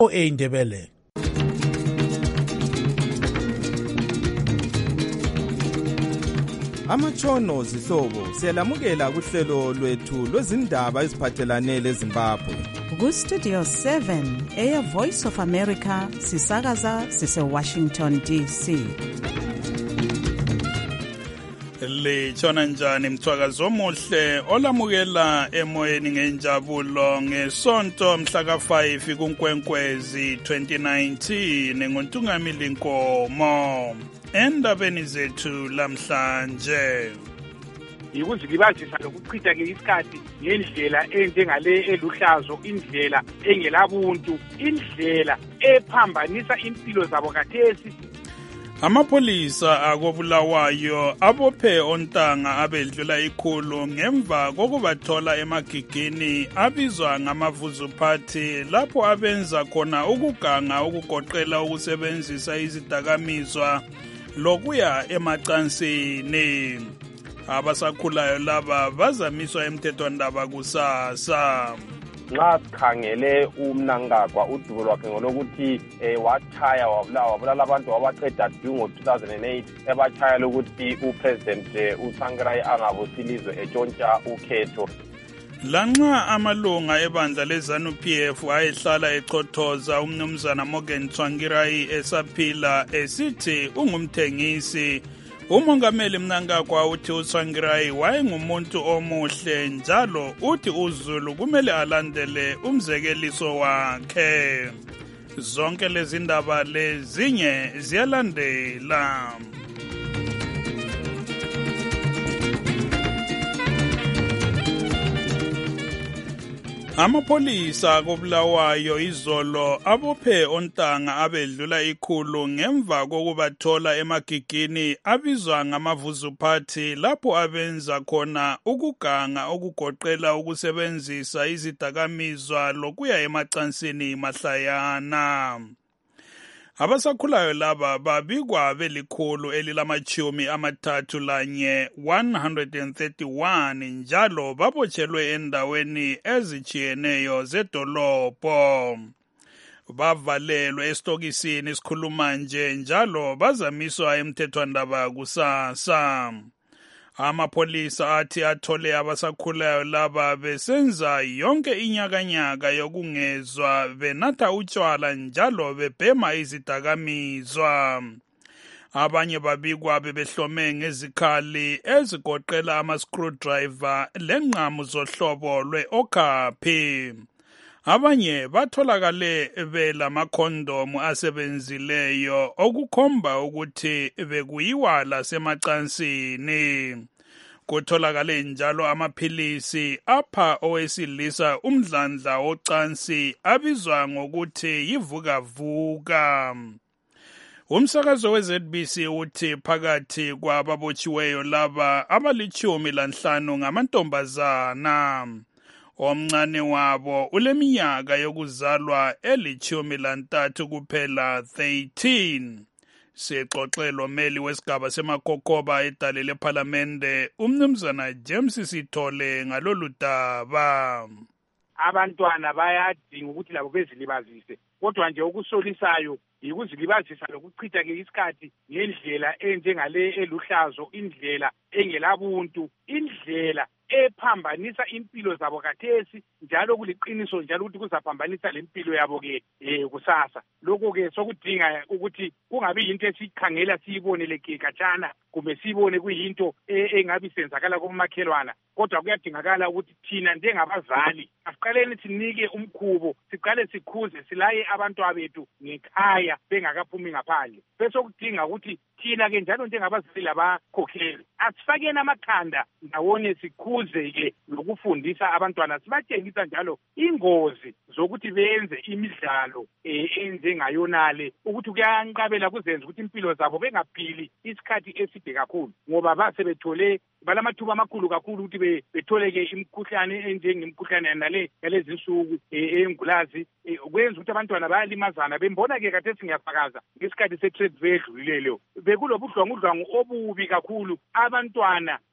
Indebele. Amatshono zihlobo siyalamukela kuhlelo lwethu lwezindaba eziphathelane leZimbabwe. Ku-Studio 7 Air Voice of America sisakaza sise-Washington DC. Litshona njani mthwakazi omuhle olamukela emoyeni ngenjabulo ngesonto mhla ka-5 kuNkwenkwezi 2019 ngoNtungamili Nkomo. Endabeni zethu lamhlanje yikuzilibazisa lokuchitha ke isikhathi ngendlela enjengale eluhlazo, indlela engelabuntu, indlela ephambanisa impilo zabo kathesi. Amapholisa akobulawayo abophe ontanga abedlula ikhulu ngemva kokubathola emagigini abizwa ngamavuzuphathi lapho abenza khona ukuganga ukugoqela ukusebenzisa izidakamizwa lokuya emacansini. Abasakhulayo laba bazamiswa emthethwandaba kusasa. Nxa sikhangele uMnangagwa udubo lwakhe ngolokuthi watshaya wabulala abantu wabaqeda du ngo-2008 ebachaya lokuthi uPresident uTsvangirai angabusi ilizwe etshontsha ukhetho. Lanxa amalunga ebandla leZANU-PF ayehlala echothoza umnumzana Morgan Tsvangirai esaphila esithi ungumthengisi, uMongameli Mnangagwa uthi uTsvangirai wayengumuntu omuhle njalo uthi uZulu kumele alandele umzekeliso wakhe. Zonke lezi ndaba lezinye ziyalandela. Amapholisa akobulawayo izolo abophe ontanga abedlula ikhulu ngemva kokubathola emagigini abizwa ngamavuzuphathi lapho abenza khona ukuganga okugoqela ukusebenzisa izidakamizwa lokuya emacansini mahlayana. Abasakhulayo laba babikwa belikhulu elilamatshumi 131 njalo babotshelwe endaweni ezitshiyeneyo zedolobho. Bavalelwe esitokisini sikhuluma nje njalo bazamiswa emthethwandaba kusasa. Amapholisa athi athole abasakhulayo laba besenza yonke inyakanyaka yokungezwa benatha utshwala njalo bebhema izidakamizwa. Abanye babikwa bebehlome ngezikhali ezigoqela ama-screwdriver lengqamu zohlobo lwe-okaphi. Abanye batholakale belamakhondomu asebenzileyo okukhomba ukuthi bekuyiwa lasemacansini. Kutholakale njalo amaphilisi apha owesilisa umdlandla wocansi abizwa ngokuthi yivukavuka. Umsakazo we-ZBC uthi phakathi kwababotshiweyo laba abali-15 ngamantombazana. Omncane wabo uleminyaka yokuzalwa eli-13 kuphela 13. Sixoxelo meli wesigaba seMakokoba edale lePhalamende umnumzana James Sithole ngalolu daba. Abantwana bayadinga ukuthi labo bezilibazise, kodwa nje ukusolisayo yikuzilibazisa lokuchitha ke isikhathi ngendlela enjengale eluhlazo, indlela engelabuntu, indlela ephambanisa impilo zabo kathesi njalo kuliqiniso njalo ukuthi kuzaphambanisa lempilo yabo ke kusasa. Lokho ke sokudinga ukuthi kungabi yinto esikhangela siyibonele ke katshana kumbe siyibone kuyinto engabi senzakala komakhelwana, kodwa kuyadingakala ukuthi thina njengabazali asiqaleni sinike umkhubo, siqale sikhuze silaye abantwana bethu ngekhaya bengakaphumi ngaphandle. Bese kudinga ukuthi thina ke njalo njengabazali labakhokheli asifakeni amakhanda ndawonye sikhuze ke lokufundisa abantwana, sibatshengisa njalo ingozi zokuthi benze imidlalo enjengayonale, ukuthi kuyanqabela kuzenza ukuthi impilo zabo bengaphili isikhathi eside kakhulu ngoba basebethole balamathuba amakhulu kakhulu ukuthi betholeke imikhuhlane enjengemikhuhlane yalezi nsuku engulazi, kwenza ukuthi abantwana bayalimazana. Bembona ke kade singiyafakaza ngesikhathi se-trade fair edlulilelo bekulobudlwangudlwangu obubi kakhulu. Abantwana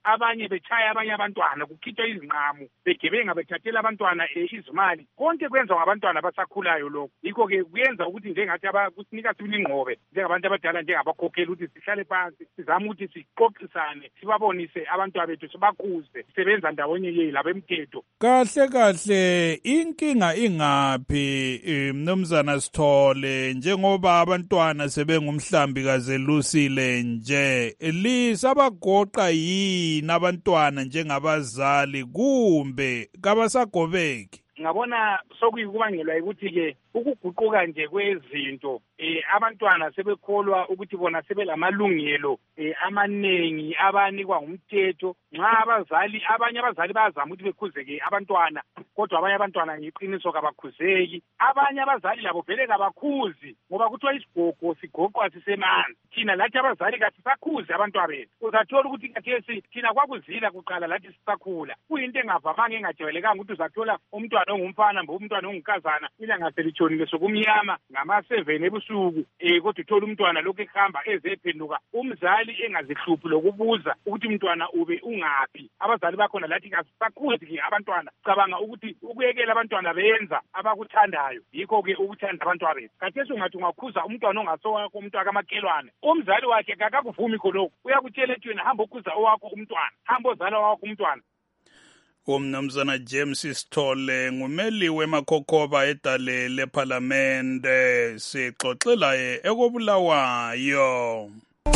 abanye betshaya abanye abantwana kukhitshwa izinqamu begebenga bethathela abantwana izimali konke kwenza ngabantwana abasakhulayo lokho yikho-ke kuyenza ukuthi njengathi kusinika sibili ingqobe njengabantu abadala njengabakhokheli ukuthi sihlale phansi sizame ukuthi sixoxisane sibabonise abantwana bethu sibakuze sisebenza ndawonye labemthetho. Kahle inkinga ingaphi mnumzana Sithole njengoba abantwana sebengumhlambi kazelusile nje lisabagoqa yini abantwana njengabazali kumbe kabasagobeki? Ngabona sokuyikubangelwa ukuthi-ke ukuguquka nje kwezinto abantwana sebekholwa ukuthi bona sebelamalungelo amaningi abanikwa ngumthetho nxa abanye abazali bayazama ukuthi bekhuzeke abantwana kodwa abanye abantwana ngeqiniso kabakhuzeki abanye abazali labo vele kabakhuzi ngoba kuthiwa isigogo sigoqwa sisemanzi thina lathi abazali kasisakhuzi abantwana bethu uzathola ukuthi kathesi thina kwakuzila kuqala lathi sisakhula kuyinto engavamanga engajwayelekanga ukuthi uzathola umntwana ongumfana mbe umntwana ongunkazana ilanga selitshonile sokumnyama ngama-7 ebusuku kodwa uthola umntwana lokhu ehamba ezephenduka umzali engazihluphi lokubuza ukuthi umntwana ube ungaphi. Abazali bakhona lathi kasisakhuzi-ke abantwana cabanga ukuthi ukuyekela abantwana benza abakuthandayo yikho-ke ukuthanda abantwana bethu. Kathesi ungathi ungakhuza umntwana ongasowakho umntwana kamakelwane umzali wakhe kakakuvumi khonokho uyakutshela ethi wena hamba okhuza owakho umntwana hamba ozala owakho umntwana. Umnumzana James Sithole ngumeli weMakhokhoba edale lePhalamende sixoxela ekobulawayo.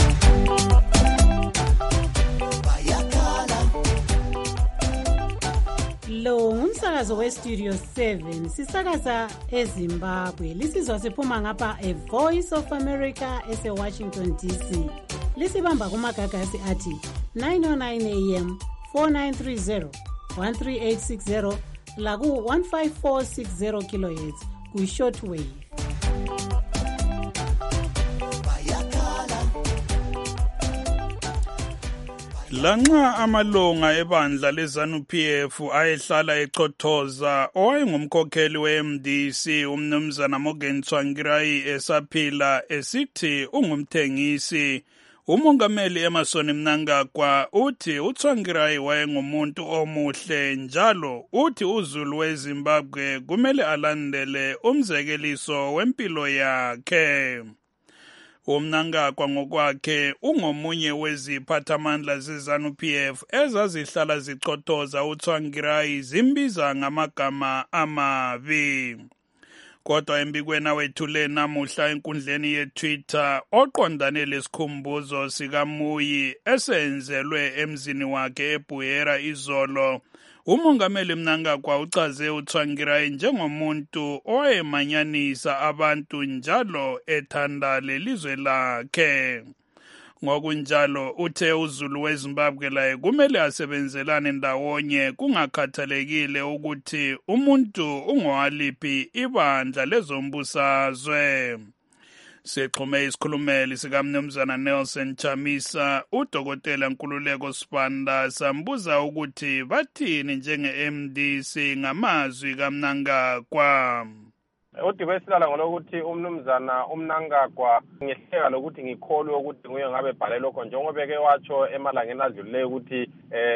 Lo ngumsakazo weStudio 7 sisakaza eZimbabwe lisizwa siphuma ngapha eVoice of America eseWashington DC lisibamba kumagagasi athi 909 AM 4930 13860 laku 15460 kHz ku shortwave. Lanxa amalunga ebandla leZANU-PF ayehlala echothoza owayengumkhokheli weMDC umnumzana Morgan Tsvangirai esaphila esithi ungumthengisi, umongameli Emmerson Mnangagwa uthi uTsvangirai wayengumuntu omuhle njalo uthi uZulu weZimbabwe kumele alandele umzekeliso wempilo yakhe. UMnangagwa ngokwakhe ungomunye weziphathamandla zeZANU-PF ezazihlala zichothoza uTsvangirai zimbiza ngamagama amabi. Kodwa embikweni awethule namuhla enkundleni yeTwitter oqondane lesikhumbuzo sikaMuyi esenzelwe emzini wakhe eBuyera izolo, umongameli Mnangagwa uchaze uTsvangirai njengomuntu owayemanyanisa abantu njalo ethanda lelizwe lakhe. Ngokunjalo uthe uZulu weZimbabwe laye kumele asebenzelane ndawonye kungakhathalekile ukuthi umuntu ungowaliphi ibandla lezombusazwe. Sexhume isikhulumeli sikaMnumzana Nelson Chamisa uDokotela Nkululeko Sibanda sambuza ukuthi bathini njenge-MDC ngamazwi kaMnangagwa. Udibesela ngolokuthi umnumzana uMnangagwa ngihleka lokuthi ngikholwe ukuthi nguye ngabe bhale lokho njengoba ke watsho emalangeni adlulileyo ukuthi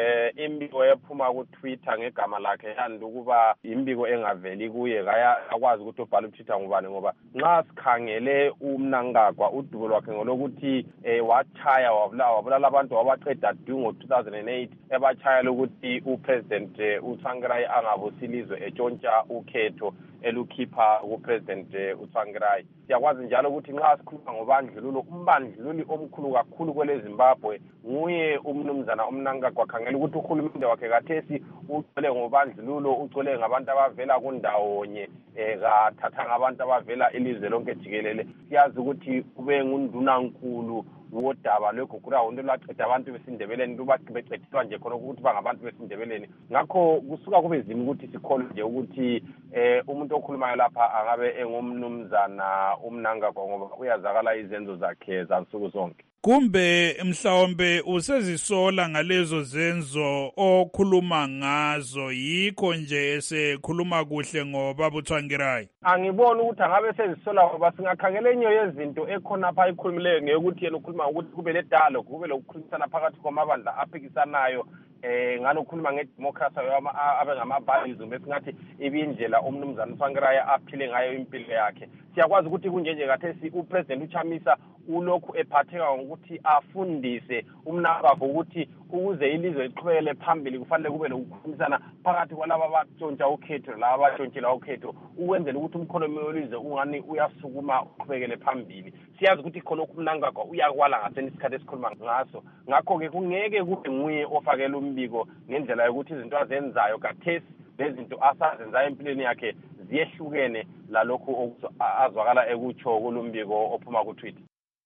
imbiko ephuma ku Twitter ngegama lakhe yandi ukuba imbiko engaveli kuye akwazi ukuthi ubhale uTwitter ngubani ngoba nxa sikhangele uMnangagwa udubo lwakhe ngolokuthi watshaya wabulala abantu wabaqeda ngo 2008 ebachaya ukuthi uPresident uTsvangirai angabusilizwe etshontsha ukhetho elukhipha uPresident uTsvangirai. Siyakwazi njalo ukuthi nxa sikhuluma ngobandlululo umbandlululi omkhulu kakhulu kwele Zimbabwe nguye umnumzana uMnangagwa. Khangela ukuthi uhulumende wakhe kathesi ugcwele ngobandlululo, ugcwele ngabantu abavela kundawonye kathathanga abantu abavela ilizwe lonke jikelele. Siyazi ukuthi ube ngundunankulu wodaba lweGugura wonke lwaqeda abantu besindebeleni lubaqedwa nje khona ukuthi bangabantu besindebeleni. Ngakho kusuka kube nzima ukuthi sikholwe nje ukuthi umuntu okhulumayo lapha angabe engumnumzana uMnangagwa ngoba uyazakala izenzo zakhe zansuku zonke. Kumbe mhlawumbe usezisola ngalezo zenzo okhuluma ngazo yikho nje esekhuluma kuhle ngobaba uTsvangirai? Angiboni ukuthi angabe sezisola ngoba singakhangela enye yezinto ekhona apha ikhulumileyo ngekuthi yena ukhuluma ukuthi kube le dialogue, kube lokukhulumisana phakathi kwamabandla aphikisanayo ngalokukhuluma ngedemocracy abe ngama-values besingathi ibindlela umnumzana uTsvangirai aphile ngayo impilo yakhe. Siyakwazi ukuthi kunjenje kathesi upresident uChamisa ulokhu ephatheka ngokuthi afundise umnakakhe ukuthi ukuze ilizwe liqhubekele phambili kufanele kube lokukhulumisana phakathi kwalaba abatshontsha ukhetho laba abatshontshela ukhetho ukwenzela ukuthi umkhonomi welizwe ungani uyasukuma uqhubekele phambili. Siyazi ukuthi khonokho umnakakhe uyakwala ngaseni isikhathi esikhuluma ngaso. Ngakho-ke kungeke kube nguye ofakela umbiko ngendlela yokuthi izinto azenzayo kathesi lezinto asazenzayo empilweni yakhe ziyehlukene lalokhu azwakala ekutsho kulumbiko ophuma ku-Twitter.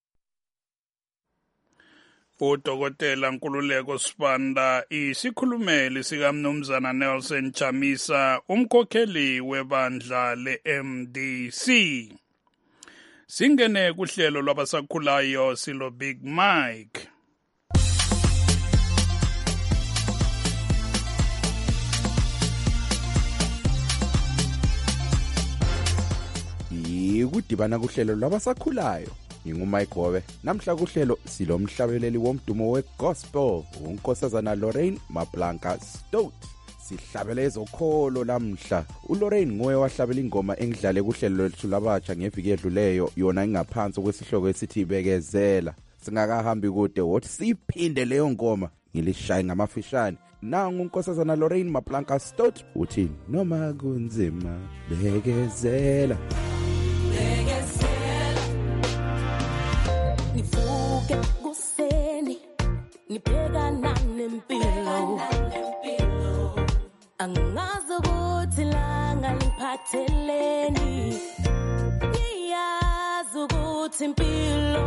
uDokotela Nkululeko Sibanda isikhulumeli sikamnumzana Nelson Chamisa, umkhokheli webandla le-MDC. Singene kuhlelo lwabasakhulayo silo Big Mike. Ikudibana kuhlelo lwabasakhulayo. Ngingumike Gobe. Namhla kuhlelo silomhlabeleli womdumo wegospel, unkosazana Lorraine Mablanca Stout. Sihlabele ezokholo lamhla. uLorraine ngoye wahlabela ingoma engidlale kuhlelo lwethu labatsha ngeviki edluleyo, yona ingaphansi kwesihloko esithi bekezela. Singakahambi kude wothi siphinde leyo ngoma ngilishaye ngamafishane. Nangu unkosazana Lorraine Mablanca Stout uthi noma kunzima bekezela. Nivuke kuseni nibhekana nempilo, angazi ukuthi langa liphatheleni, ngiyazi ukuthi impilo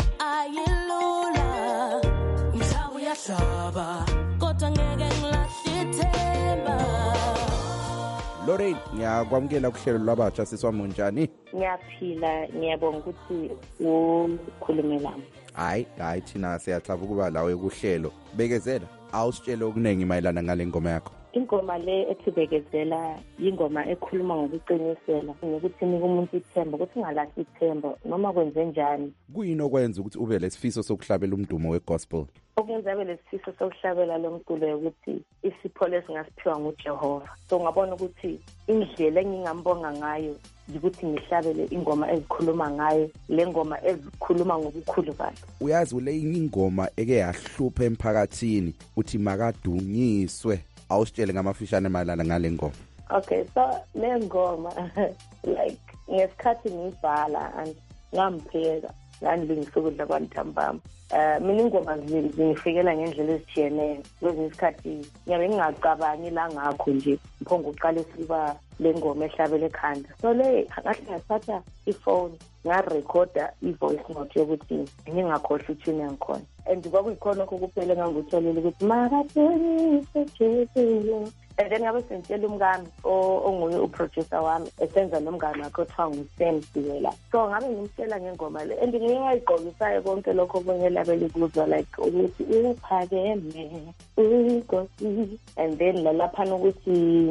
ayilula, umhlaba uyahlaba kodwa ngeke ngilahle ithemba. Lorraine, ngiyakwamukela kuhlelo lwabatsha siswami njani? Ngiyaphila, ngiyabonga ukuthi ukhulumela. Hayi thina siyathaba ukuba lawe kuhlelo. Bekezela, awusitshele okuningi mayelana ngale ngoma yakho. Ingoma le ethi bekezela ingoma ekhuluma ngokuqinisela, ngokuthi nika umuntu ithemba, ukuthi ungalahli ithemba noma kwenze njani. Kuyini okwenza ukuthi ube lesifiso sokuhlabela umdumo wegospel? Okwenza abe lesifiso sokuhlabela lo mculo ukuthi isipho lesingasiphiwa nguJehova. So ngabona ukuthi indlela engingambonga ngayo ukuthi ngihlabele ingoma ezikhuluma ngayo, le ngoma ezikhuluma ngokukhulu bakhe. Uyazi le ingoma eke yahlupha emphakathini uthi makadunyiswe. Awusitshele ngamafishane mayelana ngale ngoma. Okay, so le ngoma like ngesikhathi ngibhala and ngampheka ngandingisukudla kwantambama. Mina ingoma zingifikela ngendlela ezitshiyeneyo. Kwezinye isikhathi ngiyabe ngingacabangi la ngakho nje mphongo uqala ukuba le ngoma ehlabele ekhanda. So le ngathi ngathatha ifone ngarekhoda ivoice note yokuthi ngingakhohlwa ithini yangikhona. And kwakuyikhona kuphela engangutholile ukuthi makathonise Jesu. And then ngabe sentshela umngane onguye uproducer wami esenza nomngane wakhe othiwa nguSam Siwela. So ngabe ngimtshela ngengoma le and ngiyayigqokisayo konke lokho obonyelabele kuzwa like ukuthi uphakeme uNkosi. And then lalaphana ukuthi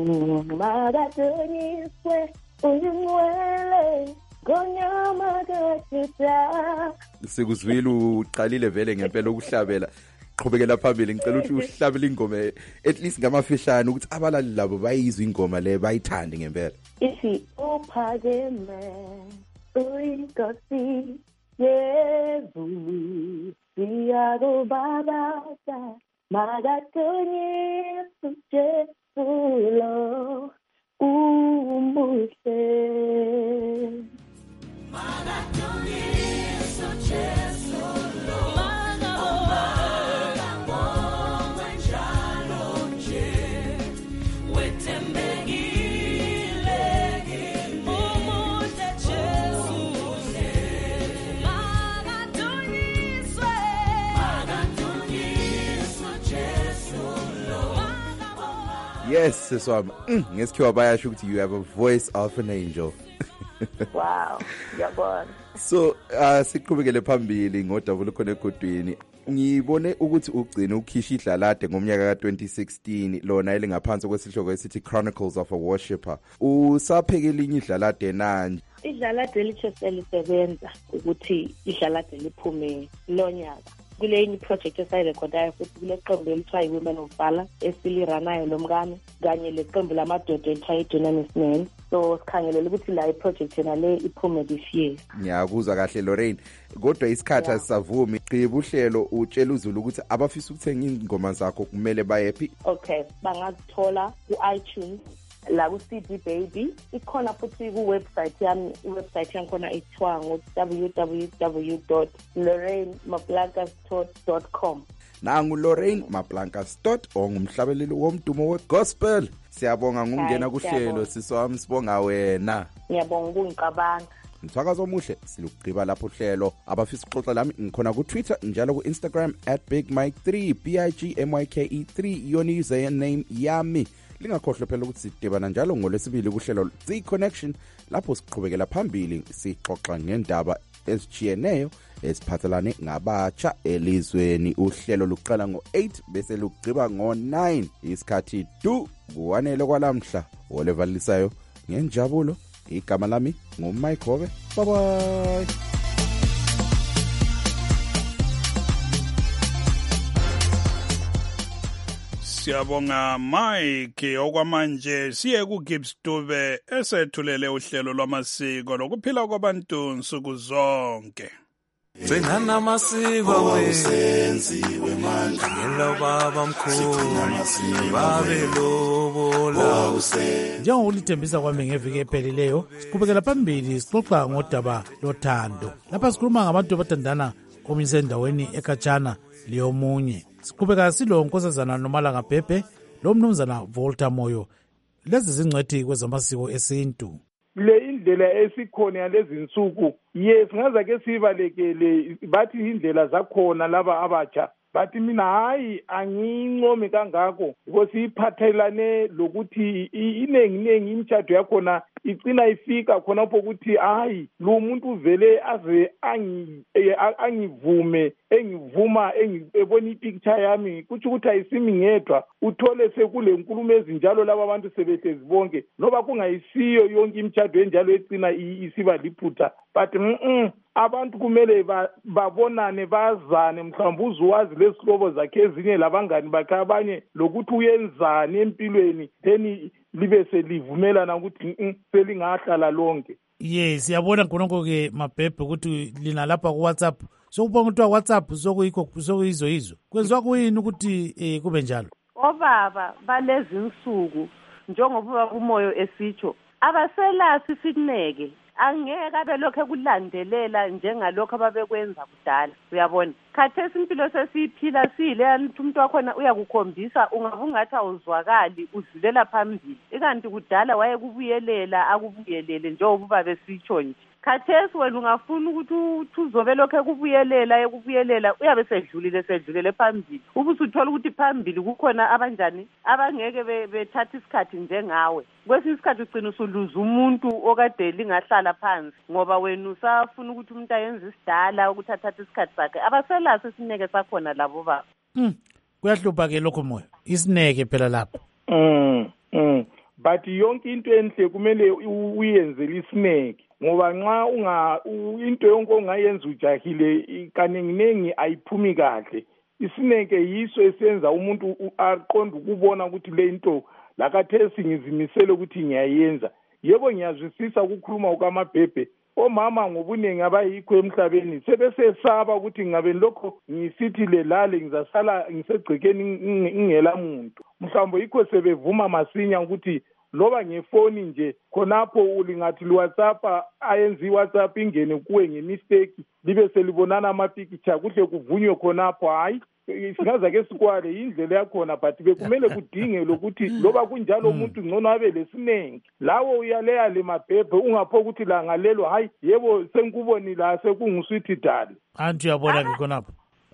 makathonise uyingwele gonyama kaThixo. Sikuzwile uqalile vele ngempela ukuhlabela. Qhubekela phambili, ngicela ukuthi uhlabele ingoma at least ngamafishane ukuthi abalali labo bayizwe ingoma le bayithande ngempela. Ithi uphakeme uNkosi Yesu siyakubabaza makathonise Jesu lo umuhle. Yes, siswami. Ngesikhiwa bayasho ukuthi you have a voice of an angel. Wow, yabona. So, siqhubekele phambili ngodabulo khona egodweni. ngibone ukuthi ugcina ukhisha idlalade ngomnyaka ka2016 lona elingaphansi kwesihloko esithi Chronicles of a Worshipper. Usapheke elinye idlalade nanje. Idlalade lisebenza ukuthi idlalade liphume lonyaka. Kule yini project esayirekhodayo futhi kule qembu elithiwa Women of Valor esiliranayo lomkami kanye leqembu lamadoda elithiwa Dunamis Men. So sikhangelela ukuthi la iproject yena le iphume this year. Ngiyakuzwa kahle Lorraine. Kodwa isikhathi asisavumi. Qiba uhlelo utshela uZulu ukuthi abafisa ukuthenga ingoma zakho kumele bayephi? Okay, bangazithola ku-iTunes la ku-CD Baby. Ikhona futhi ku-website yami. I-website yangikhona ithiwa www.lorrainemaplankas.com. Nangu Lorraine Maplankas. Ongumhlabeleli womdumo wegospel. Siyabonga ngungena kuhlelo siswami sibonga wena. Ngiyabonga ukungicabanga. Mthakazo omuhle silugqiba lapho uhlelo. Abafisa ukuxoxa lami ngikhona ku Twitter njalo ku Instagram @bigmike3 BIGMYKE3 yona username yami. Lingakhohlwa phela ukuthi sidibana njalo ngolwesibili kuhlelo The Connection lapho siqhubekela phambili sixoxa ngendaba ezijiyeneyo esiphathelane ngabatsha elizweni. Uhlelo luqala ngo8 bese lugqiba ngo9. Isikhathi kuwanele kwalamhla olevalisayo ngenjabulo. Igama lami nguMike Hobe. Bye bye. Siyabonga Mike. Okwamanje siye ku Gibbs Dube esethulele uhlelo lwamasiko lokuphila kwabantu nsuku zonke. Senana masiko wesenziwe manje ngelo baba mkhulu babelobola njengolithembisa kwami ngeviki ephelileyo siqhubekela phambili sixoxa ngodaba lothando. Lapha sikhuluma ngabantu abathandana omise endaweni ekhatshana leyomunye. Siqhubeka silo nkosazana Nomalanga Bhebhe lo mnumzana Volta Moyo. Lezi zingcwethi kwezamasiko esintu. Le indlela esikhona yalezi insuku singaza ke sibalekele bathi indlela zakhona laba abatsha bathi mina hayi angincomi kangako because iphathelane lokuthi inengi imtshado yakhona icina ifika khonapho ukuthi hayi lo muntu uvele aze angivume engivuma ebona ipicture yami kuthi ukuthi ayisimi ngedwa uthole sekule nkulumo ezinjalo laba abantu sebehlezi bonke noba kungayisiyo yonke imtshado enjalo ecina isiba liphutha but abantu kumele babonane bazane mhlawumbe uzuwazi lesihlobo zakhe ezinye labangani bakhe abanye lokuthi uyenzani empilweni then libe selivumelana ukuthi selingahlala lonke. Yes, siyabona khonoko ke Mabhebhe ukuthi lina lapha ku WhatsApp sokubonga ukuthi WhatsApp sokuyizo kwenziwa kuyini ukuthi kube njalo? Obaba balezi insuku njengoba umoyo esitsho abaselasi sikuneke angeke abelokho kulandelela njengalokho ababekwenza kudala. Uyabona khathesi impilo sesiyiphila sile ukuthi umuntu wakhona uyakukhombisa ungabungathi awuzwakali udlulela phambili ikanti kudala wayekubuyelela akubuyelele njengoba besitsho nje. Khathesi wena ungafuna ukuthi uzobe lokho ekubuyelela uyabe sedlulile phambili ubusuthola ukuthi phambili kukhona abanjani abangeke bethatha isikhathi njengawe. Kwesinye isikhathi ugcina usuluza umuntu okade lingahlala phansi ngoba wena usafuna ukuthi umuntu ayenze isidala ukuthi athathe isikhathi sakhe. Abaselasi isineke sakhona labo baba. Kuyahlupha ke lokho moyo isineke phela lapho. But yonke into enhle kumele uyenzele isineke ngoba nxa into yonke ongayenza ujahile kaningi ayiphumi kahle. Isineke yiso esenza umuntu aqonda ukubona ukuthi le into lakathesi ngizimisele ukuthi ngiyayenza. Yebo ngiyazwisisa ukukhuluma ukaMabhebhe omama ngobunengi abayikho emhlabeni sebesesaba ukuthi ngabe lokho ngisithi lelale ngizasala ngisegcekeni ngingela muntu. Mhlawumbe yikho sebevuma masinya ukuthi loba ngefoni nje khonapho ulingathi WhatsApp ayenzi WhatsApp ingene kuwe ngemistake libe selibonana amapicture kuhle kuvunywe khonapho. Hayi singaza ke sikwale indlela yakhona but bekumele kudinge lokuthi loba kunjalo umuntu ngcono abe lesinenge lawo uyaleya le Mabhebhe ungapho ukuthi la ngalelo hayi yebo senkuboni la sekunguswithi dali anti uyabona ke khonapho.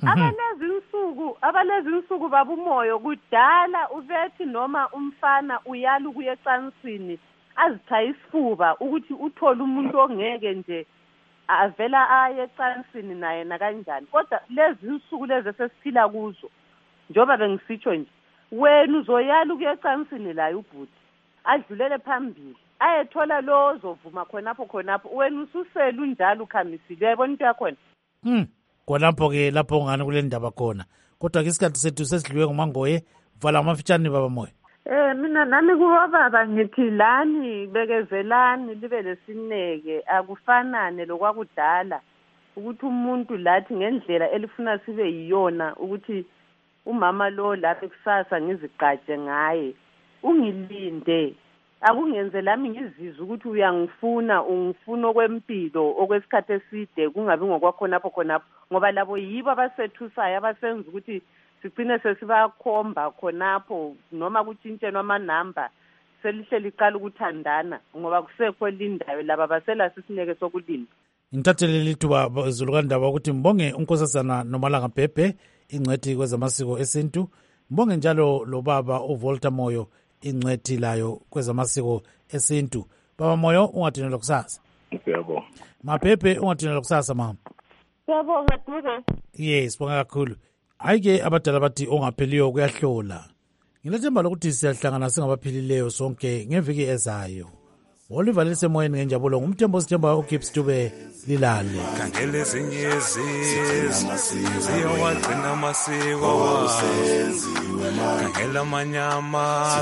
Abalezi insuku babumoyo kudala ubethi noma umfana uyala ukuyecansini azithaya isifuba ukuthi uthole umuntu ongeke nje avela aye ecansini naye nakanjani. Kodwa lezi insuku lezi esesiphila kuzo, njoba bengisitsho nje, wena uzoyala ukuya ecansini laye ubhuti, adlulele phambili, ayethola lo ozovuma khonapho, wena ususele unjalo ukhamisile, uyayibona into yakhona. Khonapho-ke lapho ngani kule ndaba khona, kodwa-ke isikhathi sethu sesidliwe nguMangoye, vala amafitshane baba Moyo. Mina nami kuba baba ngithi lani bekezelani libe lesineke, akufanane lokwakudala ukuthi umuntu lathi ngendlela elifuna sibe yiyona ukuthi umama lo lapha kusasa ngizigqaje ngaye, ungilinde, akungenze lami ngizizwe ukuthi ungifuna okwempilo okwesikhathi eside, kungabi ngokwakhonapho ngoba labo yibo abasethusayo abasenza ukuthi sigcine sesibakhomba khonapho noma kutshintshenwa amanamba selihle liqala ukuthandana ngoba kusekho lindayo laba basela sisineke sokulinda. Ngithathele lithuba Zulukandaba ukuthi mbonge unkosazana Nomalanga Bhebhe ingcwethi kwezamasiko esintu, mbonge njalo lo baba uVolta Moyo ingcwethi layo kwezamasiko esintu. Baba Moyo ungadinelwa kusasa. Yebo. Mabhebhe ungadinelwa kusasa mama. Siyabonga Duke. Yes, bonga kakhulu. Ayike abadala bathi ongapheliyo kuyahlola. Ngilethemba lokuthi siyahlangana singabaphilileyo sonke ngeviki ezayo. Oliver lisemoyeni ngenjabulo ngumthembo sithemba uGibbs Dube lilale. Kangele zinyezi ziyawagcina amasiko kangela manyama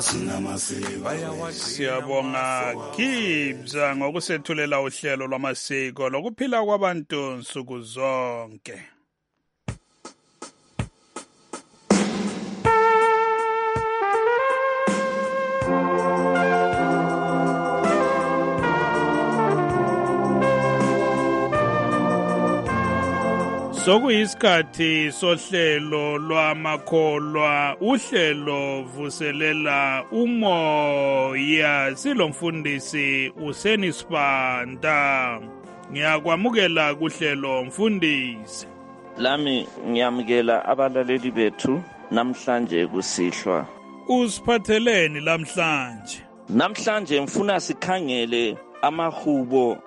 siyabonga Gibbs ngokusethulela uhlelo lwamasiko lokuphila kwabantu nsuku zonke. Sokuyisikhathi sohlelo lwamakholwa, uhlelo vuselela umoya, silomfundisi uSenisibanda. Ngiyakwamukela kuhlelo mfundisi. Lami ngiyamukela abalaleli bethu namhlanje kusihlwa. Usiphatheleni namhlanje? Namhlanje mfuna sikhangele amahubo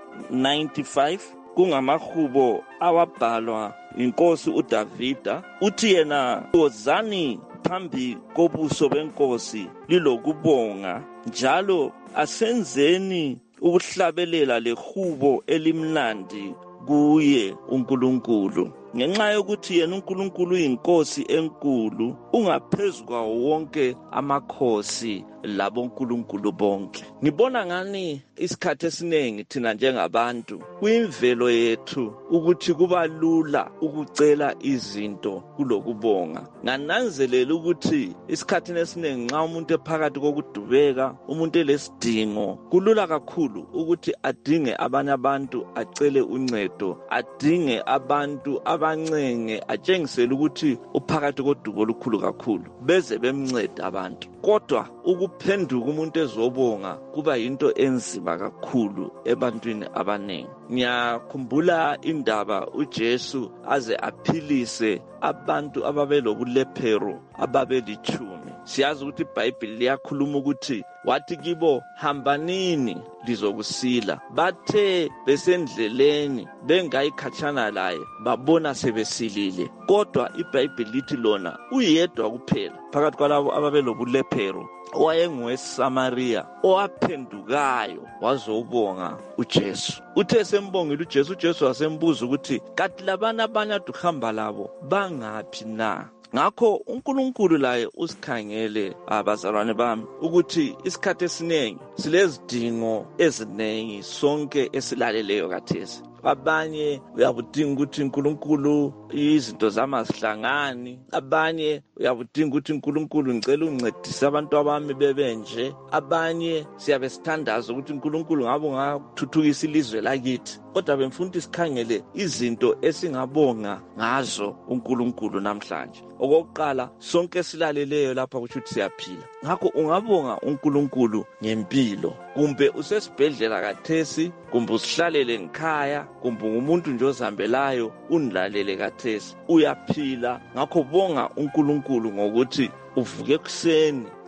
95 kungamahubo awabhalwa inkosi uDavida. Uthi yena wozani phambi kobuso benkosi lilokubonga, njalo asenzeni ukuhlabelela lehubo elimnandi kuye uNkulunkulu, ngenxa yokuthi yena uNkulunkulu uyinkosi enkulu ungaphezulu kwawo wonke amakhosi labonkulunkulu bonke. Ngibona ngani isikhathi esiningi thina njengabantu kuyimvelo yethu ukuthi kuba lula ukucela izinto kulokubonga. Ngananzelela ukuthi isikhathi esiningi nxa umuntu ephakathi kokudubeka, umuntu elesidingo, kulula kakhulu ukuthi adinge abanye abantu, acele uncedo, adinge abantu abancenge, atshengisele ukuthi uphakathi kodubo olukhulu kakhulu, beze bemncede abantu. Kodwa ukuphenduka umuntu ezobonga kuba yinto enzima kakhulu ebantwini abaningi. Ngiyakhumbula indaba uJesu aze aphilise abantu ababelobulephero ababelithumi. Siyazi ukuthi iBhayibheli liyakhuluma ukuthi wathi kibo hambanini lizokusila. Bathe besendleleni bengayikhatshana laye babona sebesilile. Kodwa iBhayibheli lithi lona uyedwa kuphela phakathi kwalabo ababelobulephero owayengoweSamariya owaphendukayo wazobonga uJesu. Uthe sembongile uJesu wasembuza ukuthi kanti labana abanye aduhamba labo bangaphi na? Ngakho uNkulunkulu laye usikhangele abazalwane bami ukuthi isikhathi esiningi silezidingo eziningi sonke esilaleleyo kathesi. Abanye uyabudinga ukuthi uNkulunkulu izinto zamazihlangani, abanye uyabudinga ukuthi uNkulunkulu ngicela uncedise abantu abami bebenje, abanye siyabe sithandaza ukuthi uNkulunkulu ngabe ungathuthukisa ilizwe lakithi. Kodwa bemfuna isikhangele izinto esingabonga ngazo uNkulunkulu namhlanje. Okokuqala, sonke silaleleyo lapha kusho ukuthi siyaphila. Ngakho ungabonga uNkulunkulu ngempilo. Kumbe usesibhedlela kathesi, kumbe usihlalele ngikhaya, kumbe umuntu nje ozihambelayo unilalele kathesi, uyaphila. Ngakho bonga uNkulunkulu ngokuthi uvuke ekuseni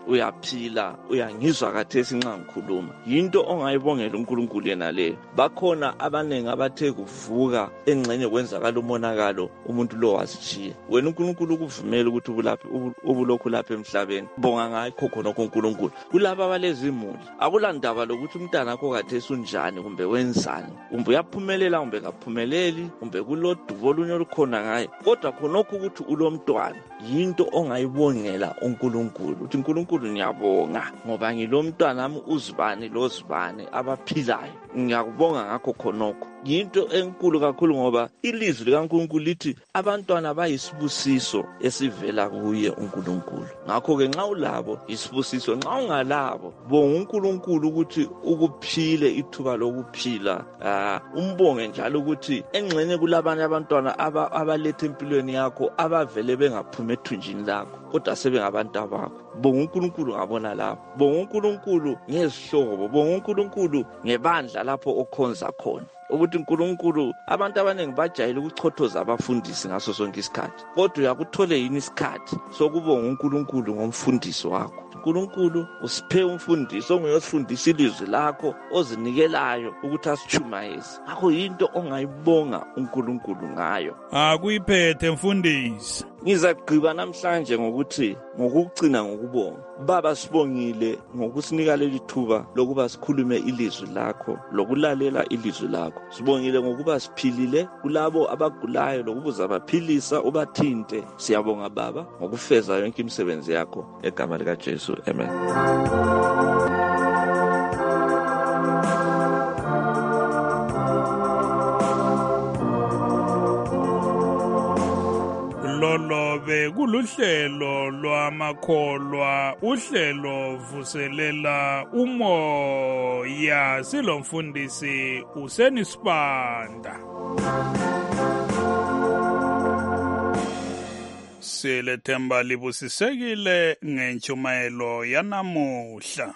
uyaphila, uyangizwa kathesi nxa ngikhuluma. Yinto ongayibongela uNkulunkulu yena leyo. Bakhona abanengi abathe kuvuka engxenye kwenzakala umonakalo, umuntu lo wasitshiya. Wena uNkulunkulu ukuvumela ukuthi ubulokhu lapha emhlabeni, bonga ngakho khonokho uNkulunkulu. Kulabo abalezimuli, akulandaba lokuthi umntana wakho kathesi unjani kumbe wenzani, kumbe uyaphumelela kumbe kaphumeleli, kumbe kuloduvo olunye olukhona ngaye, kodwa khonokho ukuthi ulomntwana, yinto ongayibongela uNkulunkulu. Uthi uNkulunkulu ngiyabonga ngoba ngilomntwana wami uzibani lozibani abaphilayo, ngiyakubonga ngakho khonokho. Yinto enkulu kakhulu ngoba ilizwi likaNkulunkulu lithi abantwana bayisibusiso esivela kuye uNkulunkulu. Ngakho ke nxa ulabo isibusiso, nxa ungalabo bonga uNkulunkulu ukuthi ukuphile ithuba lokuphila. Umbonge njalo ukuthi engxenye kulabanye abantwana abalethe empilweni yakho abavele bengaphuma ethunjini lakho kodwa sebengabantu bakho. Bonga uNkulunkulu ngabona lapho. Bonga uNkulunkulu ngezihlobo, bonga uNkulunkulu ngebandla lapho okhonza khona. Ukuthi uNkulunkulu, abantu abaningi bajayele ukuchothoza abafundisi ngaso sonke isikhathi, kodwa uyakuthole yini isikhathi sokubonga uNkulunkulu ngomfundisi wakho? uNkulunkulu usiphe umfundisi onguyosifundisa ilizwi lakho, ozinikelayo ukuthi asichumayeze. Ngakho yinto ongayibonga uNkulunkulu ngayo. Akuyiphethe mfundisi. Ngizagqiba namhlanje ngokuthi ngokugcina ngokubonga. Baba, sibongile ngokusinika leli thuba lokuba sikhulume ilizwi lakho, lokulalela ilizwi lakho. Sibongile ngokuba siphilile kulabo abagulayo, lokubuza baphilisa ubathinte. Siyabonga Baba ngokufeza yonke imisebenzi yakho egama lika Jesu. Amen. Lolo bekuluhlelo lwamakholwa, uhlelo vuselela umoya. Silomfundisi uSenisibanda. Silethemba libusisekile ngentshumayelo yanamuhla.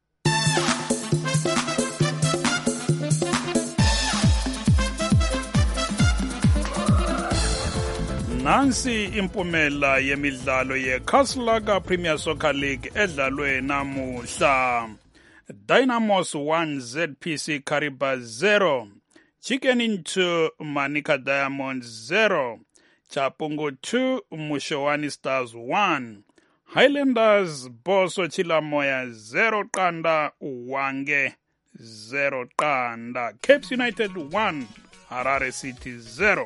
Nansi impumela yemidlalo yeCastlelaga Premier Soccer League edlalwe namuhla. Dynamos 1, ZPC Kariba 0, Chicken Into Manika Diamonds 0, Chapungo 2, Mushowani Stars 1, Highlanders Boso Chilamoya 0 Kanda, Wange 0 Kanda, Capes United 1, Harare City 0.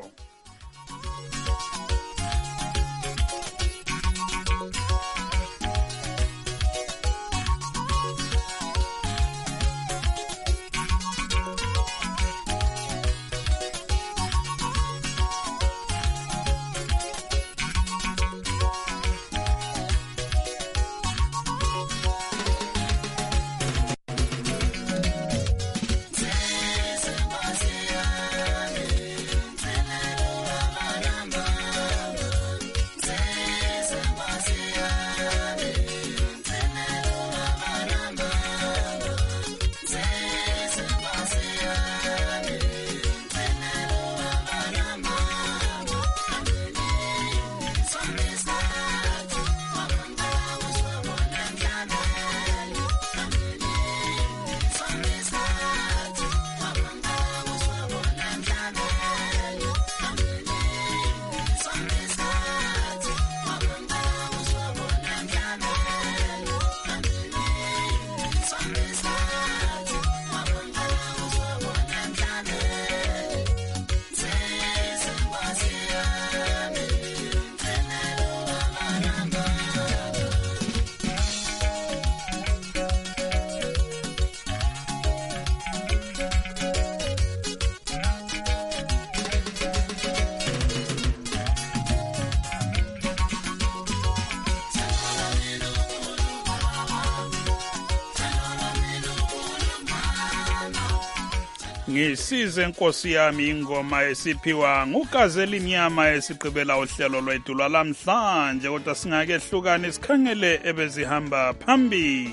Ngisize Nkosi yami ingoma esiphiwa nguGazeli Mnyama esiqhubela uhlelo lwethu lwalamhlanje, kodwa singakehlukana sikhangele ebezihamba phambili.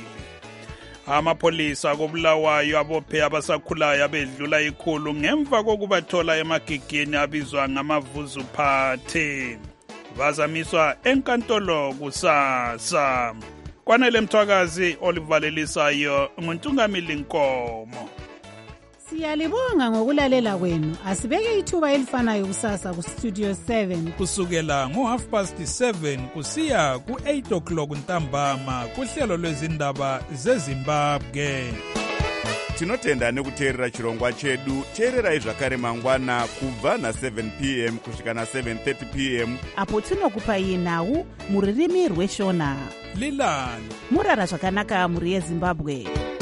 Amapolisa koBulawayo abophe abasakhulayo abedlula 100 ngemva kokubathola emagigini abizwa ngamavuzuphathe. Bazamiswa enkantolo kusasa. Kwanele Mthwakazi olivalelisayo nguntungamili Nkomo. Siyalibonga ngokulalela kwenu. Asibeke ithuba elifanayo kusasa ku Studio 7 kusukela ngo7:30 kusiya ku8 o'clock ntambama kuhlelo lwezindaba zeZimbabwe. Tinotenda nekuteerera chirongwa chedu. Teererai zvakare mangwana kubva na7 p.m. kusvika na7:30 p.m. apo tinokupai nhau muririmi rweshona. Lilani murara zvakanaka muri yeZimbabwe.